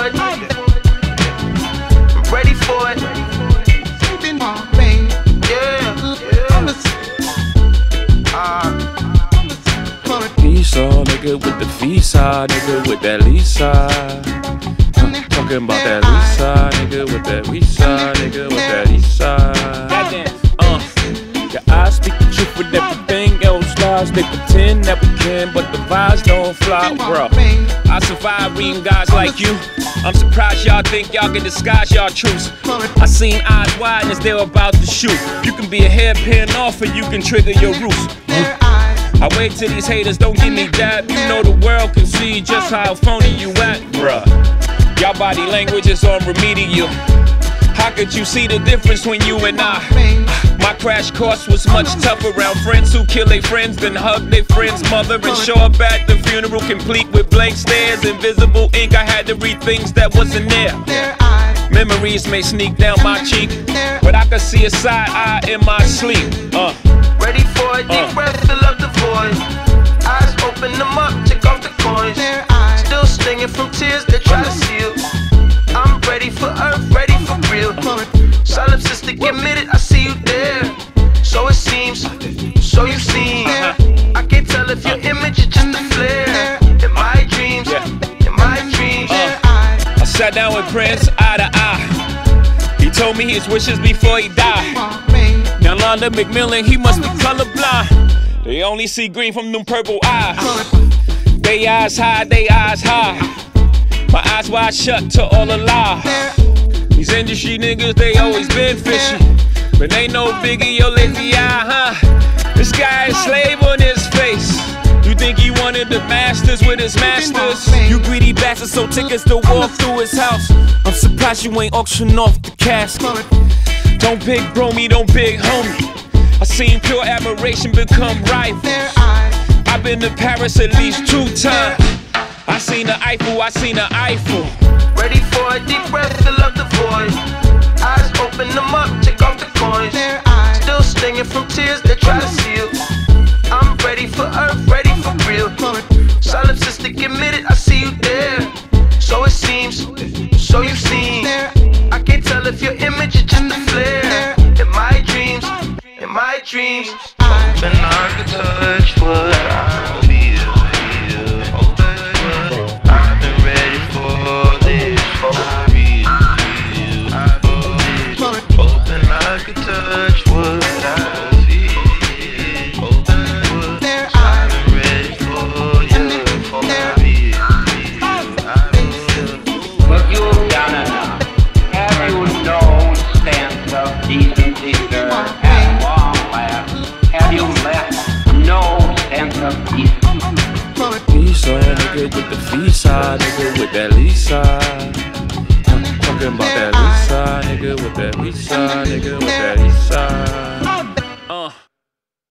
for it. I'm ready for it. Lisa, nigga with the visa, nigga with that Lisa. Talking about that Lisa, nigga with that Lisa, nigga with that Lisa. Your eyes speak the truth with everything else lies. They pretend that we can, but the vibes don't fly, bro. I survive reading guys like you. I'm surprised y'all think y'all can disguise y'all truths. I seen eyes wide as they were about to shoot. You can be a hairpin off or you can trigger your roots. I wait till these haters don't give me dab. You know the world can see just how phony you at, bruh. Y'all body language is on remedial. How could you see the difference when you and I? My crash course was much tougher around friends who kill their friends, then hug their friend's mother and show up at the funeral complete with blank stares, invisible ink. I had to read things that wasn't there. Memories may sneak down my cheek, but I could see a side eye in my sleep. Ready for a deep breath, fill up the void. Eyes open them up, take off the coins. Still stinging from tears that try to seal. I'm ready for earth, ready for real. Solipsistic admitted, I see you there. So it seems, so you seem. I can't tell if your image is just a flare. In my dreams, in my dreams. I sat down with Prince eye to eye. He told me his wishes before he died. Now Londa McMillan, he must be colorblind. They only see green from them purple eyes. They eyes high, they eyes high. My eyes wide shut to all the lies. These industry niggas, they always been fishy, but they no biggie, your lazy eye, huh? This guy is slave on his face. You think he wanted the masters with his masters? You greedy bastard, so tickets to walk through his house. I'm surprised you ain't auction off the casket. Don't big bro me, don't big homie. I seen pure admiration become rivals. I've been to Paris at least 2 times. I seen the Eiffel, I seen the Eiffel. Ready for a deep breath, fill up the void. Eyes open them up, take off the coins. Still stinging from tears that try to seal. I'm ready for earth, ready for real. Solipsistic admitted, I see you there. So it seems, so you seem. I can't tell if your image is just a flare. In my dreams, in my dreams. Open I could touch what I feel. I've been ready for this, for real. Open I could touch what I feel. I've been ready for you, for real. But you've done enough. Have you no sense of decency, sir? At long last, have you left no sense of decency? Lisa, nigga with the visa, nigga with that Lisa. Talking about that Lisa, nigga with that Lisa, nigga with that Lisa.